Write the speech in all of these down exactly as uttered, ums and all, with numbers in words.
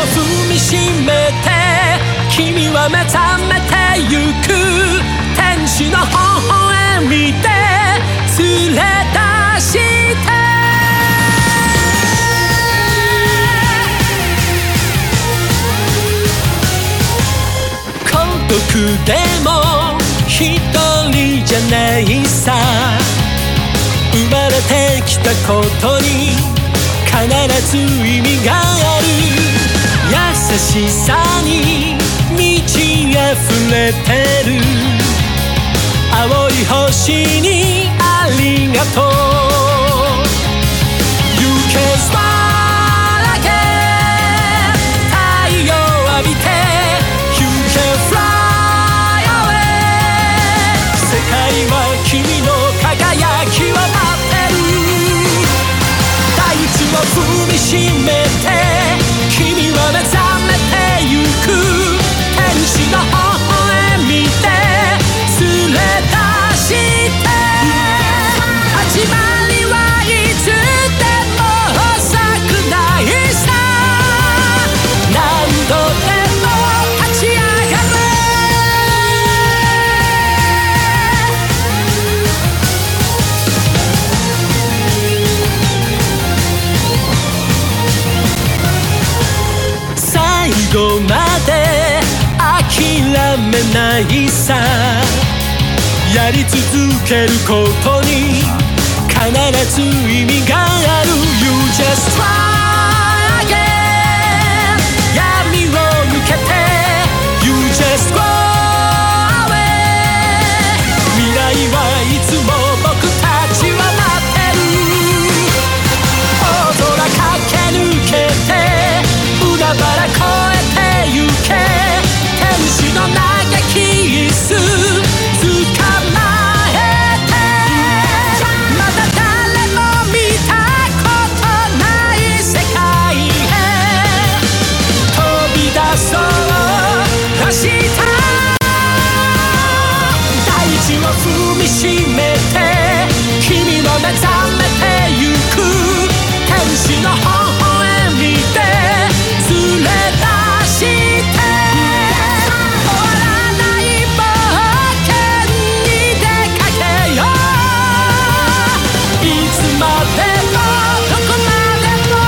踏みしめて君は目覚めてゆく天使の微笑みで連れ出して孤独でも一人じゃないさ生まれてきたことに必ず意味がある優しさに満ち溢れてる青い星にありがとう You can smile again 太陽浴びて You can fly away 世界は君の輝きを待ってる大地を踏みしめて君は目覚めてゆく天使の微笑みで連れ出して始まりはいつでも遅くないさ何度でも立ち上がれ最後まで諦めないさやり続けることに必ず意味がある You just try again 闇を抜けて You just go away 未来はいつも僕たちは待ってる大空駆け抜けて海原越えてゆけ天使の嘆き椅子踏みしめて君は目覚めてゆく天使の微笑みで連れ出して終わらない冒険に出かけよういつまでもどこまでも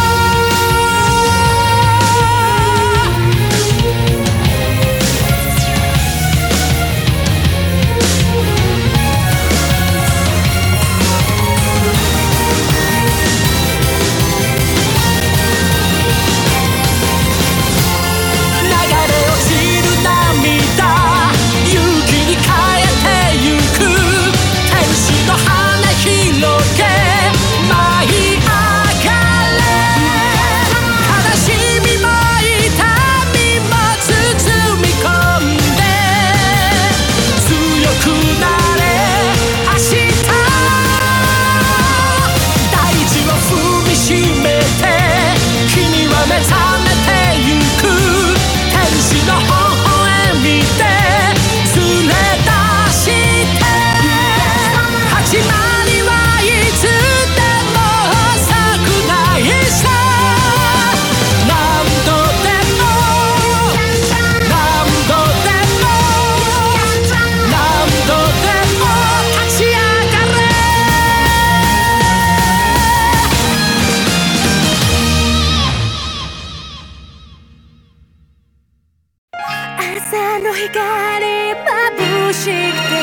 朝の光眩しく